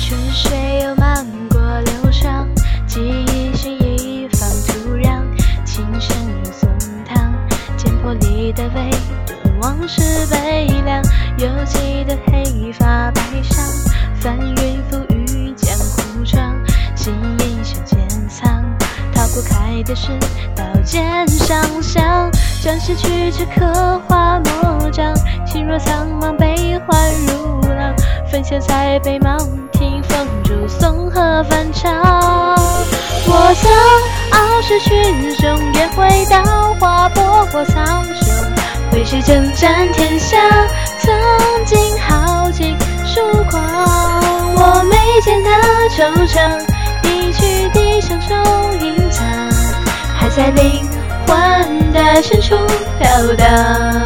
泉水又漫过流长，记忆是一方土壤，琴声如松汤，剑魄里的微顿，往事悲凉。犹记得黑发白裳，翻云覆雨江湖闯，心印袖间藏，踏过开的是刀剑上香，将失去这刻画魔掌，心若苍茫悲欢如浪，分享在北邙听风烛松河翻唱。我曾傲视群雄，也会刀划波波苍穹，会是征战天下，曾经豪情疏狂。我眉间的惆怅，一曲笛声中隐藏，还在灵魂的深处飘荡。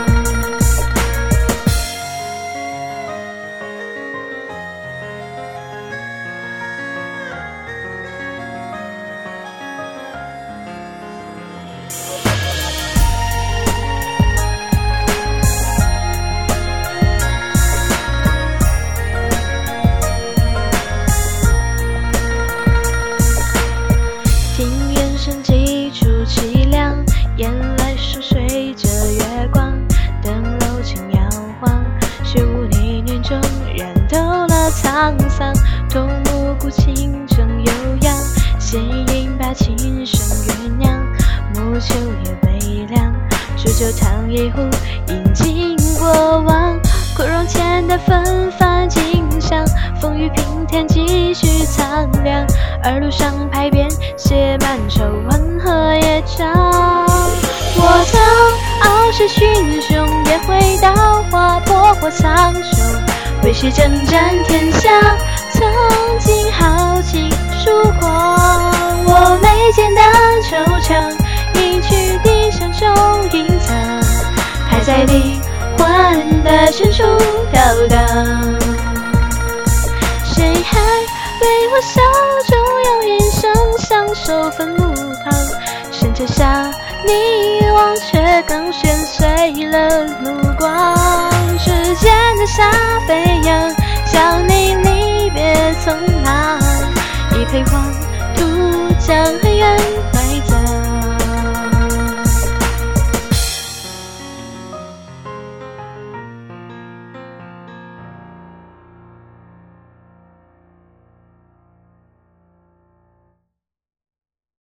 几处凄凉，眼泪顺随着月光，灯笼轻摇晃，15年中燃透了沧桑，桐木鼓轻声悠扬，弦音把琴声酝酿，暮秋也微凉，煮酒烫一壶，饮尽过往，枯荣前的纷繁景象，风雨平添继续苍凉，而路上牌匾写满愁万河夜长。我曾傲视群雄，也会刀划波波苍穹，为谁征战天下，曾经豪情疏狂。我眉间的惆怅，一曲笛声中隐藏，还在灵魂的深处飘荡。谁还为我手中用音声相守坟墓旁，深彻下迷惘，却更旋碎了目光。时间的沙飞扬，想你离别匆忙，一佩黄土将恨怨埋葬。